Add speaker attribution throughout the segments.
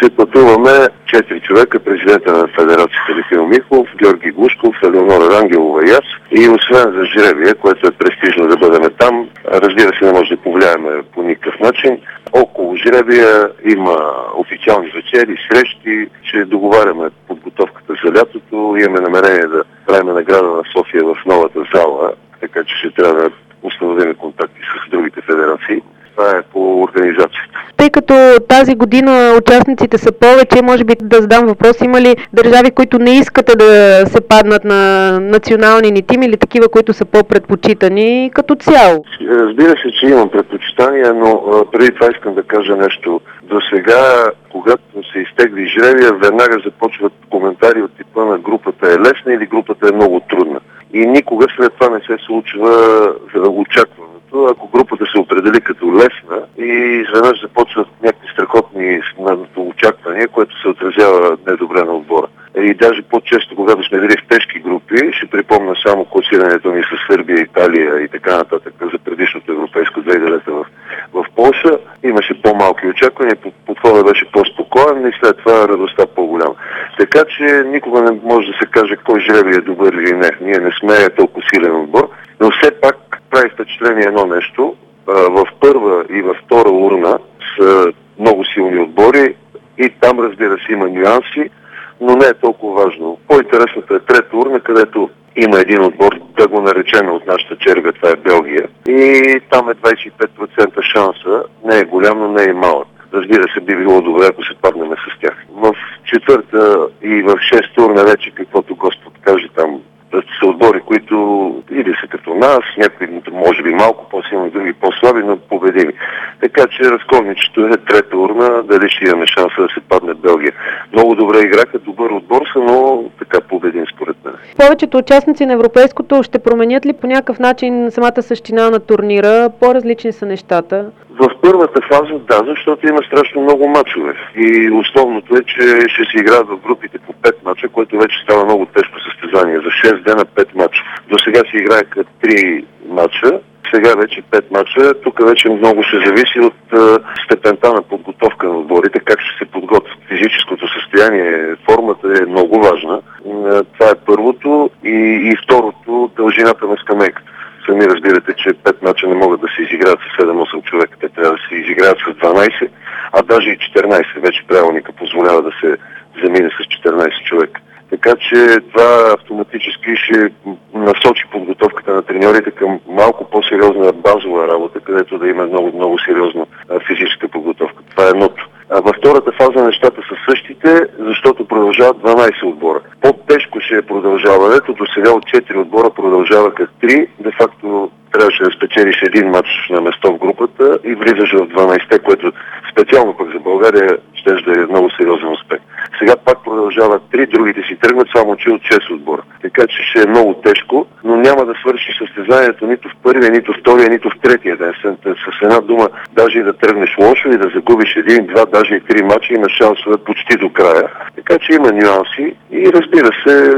Speaker 1: ще пътуваме 4 човека, президента на Федерацията Михаил Михов, Георги Глушков, Елеонора Рангелова и аз. И освен за жребия, което е престижно да бъдем там, разбира се, не може да повлияеме по никакъв начин. Около жребия има официални вечери, срещи, ще договаряме подготовката за лятото. Имаме намерение да правим награда на София в новата зала, така че ще трябва да установим контакти с другите федерации. Това е по организацията.
Speaker 2: Тъй като тази година участниците са повече, може би да задам въпрос, има ли държави, които не искате да се паднат на национални ни тим или такива, които са по-предпочитани като цяло?
Speaker 1: Разбира се, че имам предпочитания, но преди това искам да кажа нещо. До сега, когато се изтегли жребия, веднага започват коментари от типа на групата е лесна или групата е много трудна. И никога след това не се случва очакването. Ако групата се определи като лесна и изведнъж започват някакви страхотни очаквания, което се отразява недобре на отбора. И даже по-често, когато сме били в тежки групи, ще припомня само класирането ни с Сърбия, Италия и така нататък за предишното европейско 2009 в Полша, имаше по-малки очаквания, подходът беше по-спокоен и след това радостта по-голяма. Така че никога не може да се каже кой жребий е добър или не. Ние не сме толкова силен отбор, но все пак прави впечатление едно нещо. В първа и във втора урна са много силни отбори и там, разбира се, има нюанси, но не е толкова важно. По-интересната е трета урна, където има един отбор, да го наречем от нашата черга, това е Белгия. И там е 25% шанса, не е голям, но не е малък. Разбира се, би било добре, ако се паднем с тях. В четвърта и в шеста урна вече, каквото Господ каже там, са отбори, които или са като нас, някои може би малко по-силни, други по-слаби, но победими. Така че разковничето е трета урна, дали ще имаме шанса да се падне Белгия. Много добре играха, добър отбор са, но така победим според мен.
Speaker 2: Повечето участници на европейското ще променят ли по някакъв начин самата същина на турнира? По-различни са нещата?
Speaker 1: В първата фаза да, защото има страшно много мачове. И основното е, че ще се играят в групите по 5 мача, което вече става много тежко състезание. За 6 дена 5 мача. До сега се играеха 3 мача, сега вече 5 мача. Тук вече много ще зависи от степента на подготовка на отборите, как ще се подготвят. Физическото състояние, формата е много важна. Това е първото. И второто, дължината на скамейката. Сами разбирате, че 5 мача не могат да се изиграят с 7-8 човека. Те трябва да се изиграят с 12, а даже и 14. Вече правилника позволява да се замине с 14 човека. Така че това автоматически ще насочи подготовката на треньорите към малко по-сериозна базова работа, където да има много сериозна физическа подготовка. Това е едното. А във втората фаза нещата са същите, защото продължават 12 отбора. По-тежко ще е продължаването. До сега от 4 отбора продължаваха 3. Де факто трябваше да спечелиш един матч на место в групата и влизаш в 12-те, което специално пък за България ще да е много сериозен успех. Сега пак продължават 3, другите си тръгват, само че от 6 отбора. Така че ще е много тежко, но няма да свърши състезанието нито в първия, нито в втория, нито в третия ден. С една дума, даже и да тръгнеш лошо и да загубиш един, два, даже и 3 мача, имаш шансове почти до края. Така че има нюанси и разбира се,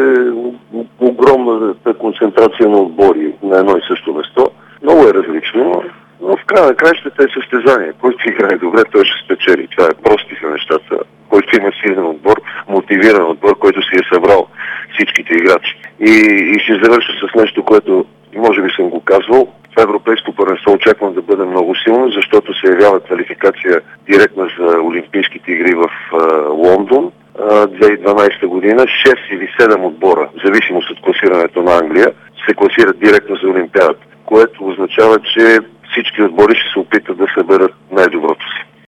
Speaker 1: огромната концентрация на отбори на едно и също место. Много е различно, но в края на краищата е състезание. Който играе добре, той ще спечели. Това е прости са нещата. Който има силен отбор, мотивиран отбор, който си е събрал всичките играчи. И ще завърша с нещо, което може би съм го казвал. Това европейско първенство очаквам да бъде много силно, защото се явява квалификация директна за Олимпийските игри в Лондон. 2012 година 6 или 7 отбора, в зависимост от класирането на Англия, се класират директно за Олимпиадата, което означава, че всички отбори ще се опитат да съберат най-доброто.